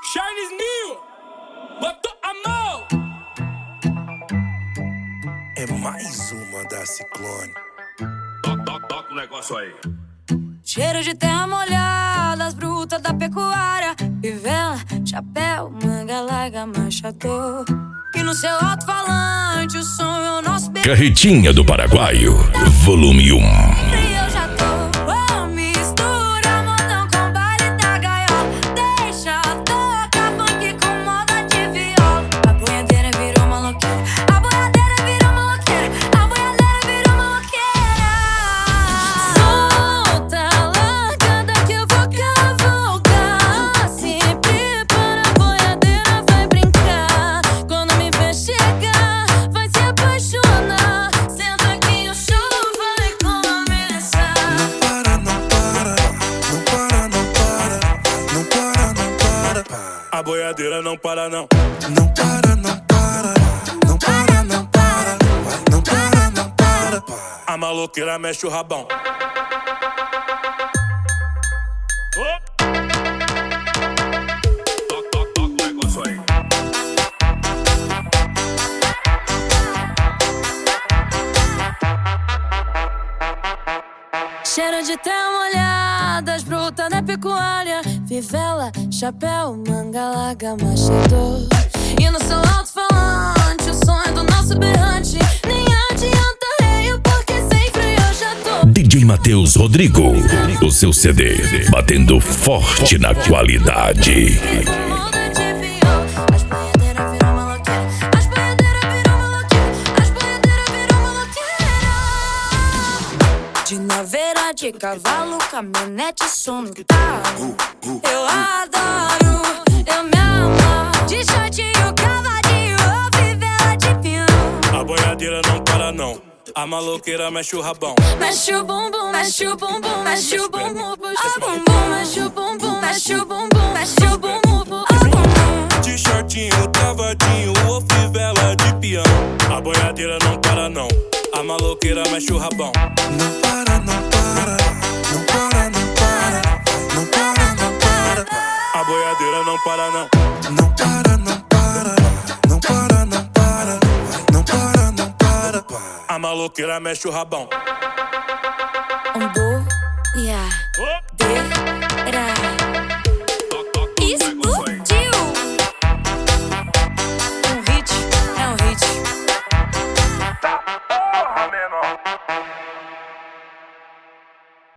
Charles Mil, botou a mão. É mais uma da Ciclone. Toca o negócio aí. Cheiro de terra molhada, as brutas da pecuária, fivela, chapéu, manga larga, machador. E no seu alto-falante o som é o nosso bebê. Carretinha do Paraguaio, volume 1. E eu já tô, mistura modão com baile da gaiola. Deixa tocar funk com moda de viola. A boiadeira virou maloqueira, a boiadeira virou maloqueira, a boiadeira virou maloqueira. Solta, largada que eu vou cavalgar. Se prepara, a boiadeira vai brincar. Quando me ver chegar, vai se apaixonar. Senta que o show vai começar. Não para, não para, não para, não para, não para, não para. A boiadeira não para não. Não para, não para, não para, não para, não para, não para. A maloqueira mexe o rabão. Toca o negócio aí. Cheiro de terra molhada, as brutas da pecuária, fivela, chapéu, manga larga, machador. E no seu alto-falante, o som é do nosso berrante. Nem adianta reio, porque sem freio eu já tô. DJ Matheus Rodrigo, o seu CD, batendo forte na qualidade. Com moda de viola, as boiadeiras viram maloqueira, as boiadeiras viram maloqueira, as boiadeiras viram maloqueira. De naveira, de cavalo, caminhonete, som no talo. Eu adoro, eu me amo. De shortinho, cavadinho, ou fivela de piano. A boiadeira não para não. A maloqueira mexe o rabão. Mexe o bumbum, mexe o bumbum, mexe o bumbum, puxa o bumbum, mexe o bumbum, mexe o bumbum, mexe o bumbum, puxa o bumbum. De shortinho, cavadinho ou fivela de piano. A boiadeira não para não. A maloqueira mexe o rabão. Não para, não para, não para, não para, não para, não para. A boiadeira não para não. Não para, não para, não para, não para, não para, não para. A maloqueira mexe o rabão. Yeah.